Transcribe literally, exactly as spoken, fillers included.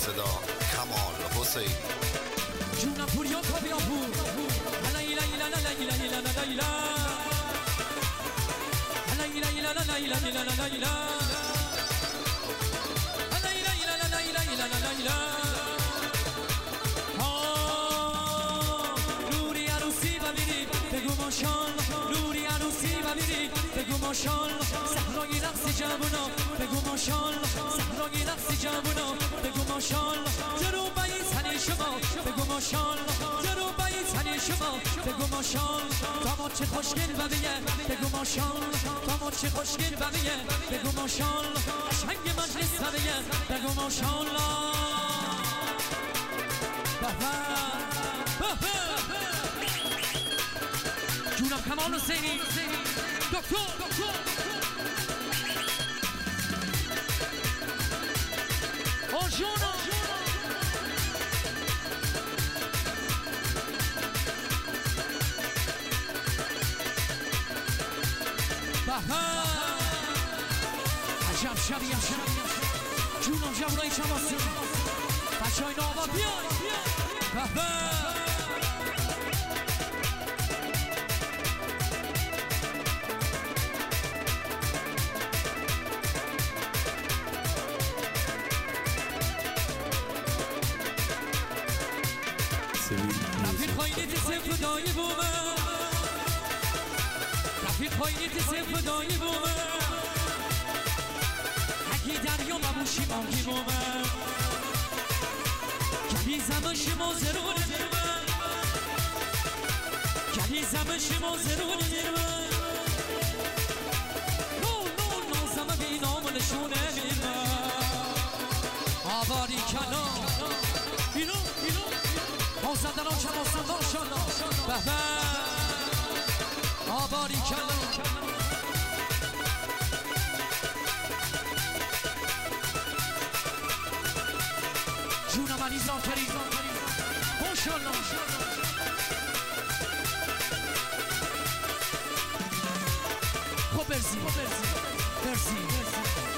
صدا کمال حسینی. جونم پوریا کابیا پور لیلا لیلا لیلا لیلا لیلا لیلا لیلا لیلا لیلا لیلا لیلا نوری عروسی ببینید بگو ماشالله، نوری عروسی ببینید بگو ماشالله، صحرای رقص جوونا بگو ماشالله، صحرای رقص جوونا بگو ماشالله، جروبای تنی شما بگو ماشالله، جروبای تنی شما بگو ماشالله، داماد چه خوشگل ببیه بگو ماشالله، داماد چه خوشگل ببیه بگو ماشالله، قشنگ مجلس ببیه بگو ماشالله. جونم کمال حسینی دکتر آرژانا عجب شبیه جونم جورای چماسی بچه های نابا بیای رفیق خواهی تی سف دایی بومه، رفیق خواهی تی سف دایی بومه، اگه دریا مبوشی مانگی بومه، کلی زمش ما زرون دیرمه، کلی زمش ما زرون دیرمه، نو نو نازمه بی نام نشونه دیرمه، آباری کلا اینو اینو آزادن ها چماسن ماشالله به به آباری کلا جونم علی زاکری ماشالله خب برزی برزی